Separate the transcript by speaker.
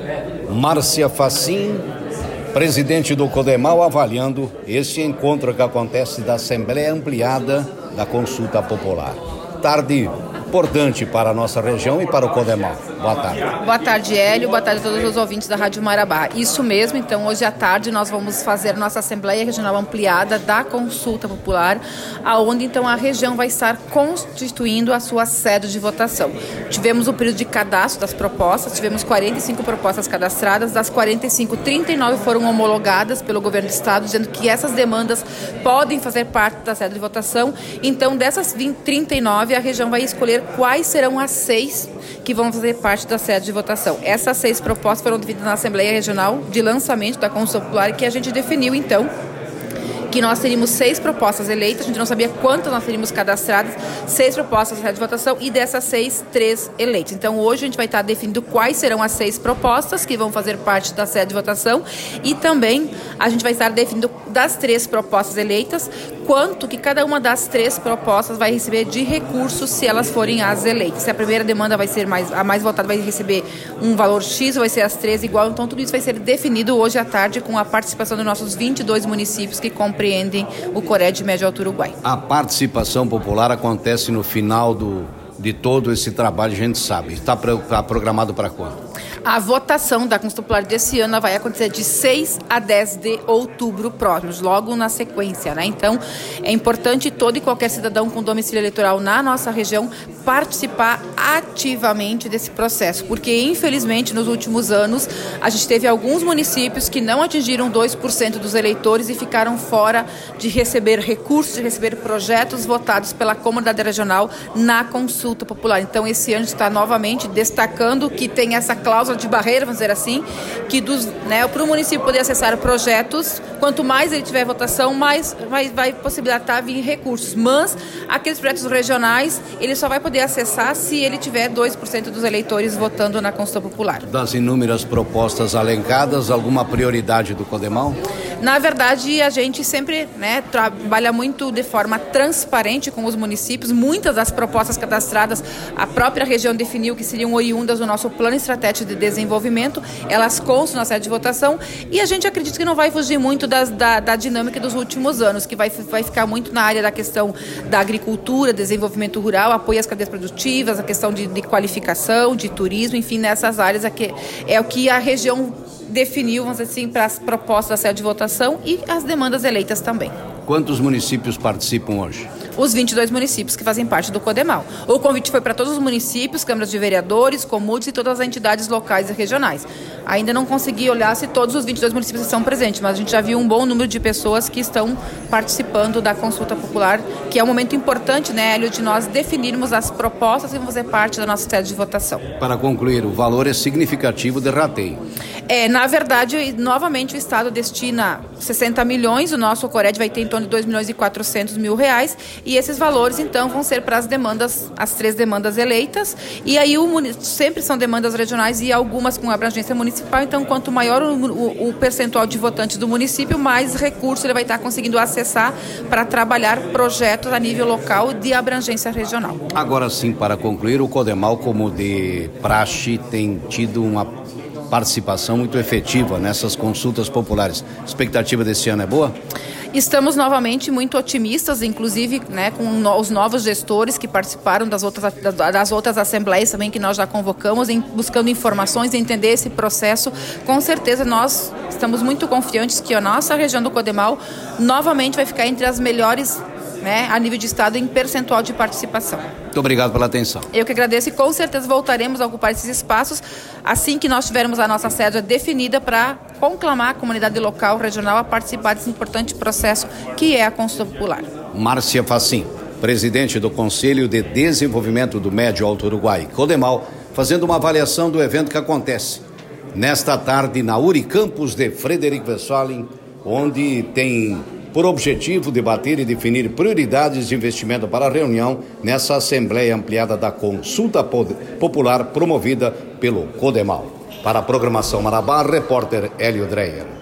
Speaker 1: Márcia Facim, presidente do CODEMAL, avaliando este encontro que acontece da Assembleia Ampliada da Consulta Popular. Tarde importante para a nossa região e para o CODEMAL. Boa tarde.
Speaker 2: Boa tarde, Hélio. Boa tarde a todos os ouvintes da Rádio Marabá. Isso mesmo, então hoje à tarde nós vamos fazer nossa Assembleia Regional Ampliada da Consulta Popular, aonde então a região vai estar constituindo a sua sede de votação. Tivemos o período de cadastro das propostas, tivemos 45 propostas cadastradas, das 45, 39 foram homologadas pelo governo do estado, dizendo que essas demandas podem fazer parte da sede de votação. Então, dessas 39, a região vai escolher quais serão as 6 que vão fazer parte da sede de votação. Essas 6 propostas foram definidas na Assembleia Regional de lançamento da Consulta Popular, que a gente definiu, então, que nós teríamos 6 propostas eleitas, a gente não sabia quantas nós teríamos cadastradas, 6 propostas de votação e dessas 6, 3 eleitas. Então hoje a gente vai estar definindo quais serão as 6 propostas que vão fazer parte da sede de votação e também a gente vai estar definindo das 3 propostas eleitas, quanto que cada uma das 3 propostas vai receber de recursos se elas forem as eleitas. Se a primeira demanda vai ser a mais votada vai receber um valor X, ou vai ser as 3 igual, então tudo isso vai ser definido hoje à tarde com a participação dos nossos 22 municípios que compreendem o Coré de Médio Alto Uruguai.
Speaker 1: A participação popular acontece no final de todo esse trabalho, a gente sabe. Está programado para quando?
Speaker 2: A votação da Consulta Popular desse ano vai acontecer de 6 a 10 de outubro próximos, logo na sequência, né? Então, é importante todo e qualquer cidadão com domicílio eleitoral na nossa região participar ativamente desse processo, porque, infelizmente, nos últimos anos, a gente teve alguns municípios que não atingiram 2% dos eleitores e ficaram fora de receber recursos, de receber projetos votados pela comunidade regional na Consulta Popular. Então, esse ano está novamente destacando que tem essa cláusula de barreira, vamos dizer assim, que para o município poder acessar projetos, quanto mais ele tiver votação, mais vai possibilitar vir recursos. Mas aqueles projetos regionais, ele só vai poder acessar se ele tiver 2% dos eleitores votando na Consulta Popular.
Speaker 1: Das inúmeras propostas alencadas, alguma prioridade do CODEMAL?
Speaker 2: Na verdade, a gente sempre trabalha muito de forma transparente com os municípios. Muitas das propostas cadastradas, a própria região definiu que seriam oriundas do nosso plano estratégico de desenvolvimento. Elas constam na sede de votação e a gente acredita que não vai fugir muito da dinâmica dos últimos anos, que vai ficar muito na área da questão da agricultura, desenvolvimento rural, apoio às cadeias produtivas, a questão de qualificação, de turismo, enfim, nessas áreas aqui é o que a região definiu, vamos dizer assim, para as propostas da sede de votação e as demandas eleitas também.
Speaker 1: Quantos municípios participam hoje?
Speaker 2: Os 22 municípios que fazem parte do CODEMAL. O convite foi para todos os municípios, câmaras de vereadores, comuns e todas as entidades locais e regionais. Ainda não consegui olhar se todos os 22 municípios estão presentes, mas a gente já viu um bom número de pessoas que estão participando da consulta popular, que é um momento importante, né, Hélio, de nós definirmos as propostas que vão fazer parte da nossa sede de votação.
Speaker 1: Para concluir, o valor é significativo de rateio.
Speaker 2: Na verdade, novamente o Estado destina 60 milhões, o nosso Cored vai ter em torno de 2 milhões e 400 mil reais, e esses valores, então, vão ser para as demandas, as 3 demandas eleitas, e aí sempre são demandas regionais e algumas com abrangência municipal, então, quanto maior o percentual de votantes do município, mais recurso ele vai estar conseguindo acessar para trabalhar projetos a nível local de abrangência regional.
Speaker 1: Agora sim, para concluir, o CODEMAL, como de praxe, tem tido uma participação muito efetiva nessas consultas populares. A expectativa desse ano é boa?
Speaker 2: Estamos novamente muito otimistas, inclusive, né, com os novos gestores que participaram das outras assembleias também que nós já convocamos, buscando informações, entender esse processo. Com certeza nós estamos muito confiantes que a nossa região do CODEMAL novamente vai ficar entre as melhores, né, a nível de estado em percentual de participação.
Speaker 1: Muito obrigado pela atenção.
Speaker 2: Eu que agradeço e com certeza voltaremos a ocupar esses espaços assim que nós tivermos a nossa sede definida para conclamar a comunidade local, regional a participar desse importante processo que é a Consulta Popular.
Speaker 1: Márcia Facim, presidente do Conselho de Desenvolvimento do Médio Alto Uruguai, CODEMAL, fazendo uma avaliação do evento que acontece nesta tarde na Unicampus de Frederic Westphalen, onde tem por objetivo debater e definir prioridades de investimento para a reunião nessa Assembleia Ampliada da Consulta Popular promovida pelo CODEMAL. Para a Programação Marabá, repórter Hélio Dreyer.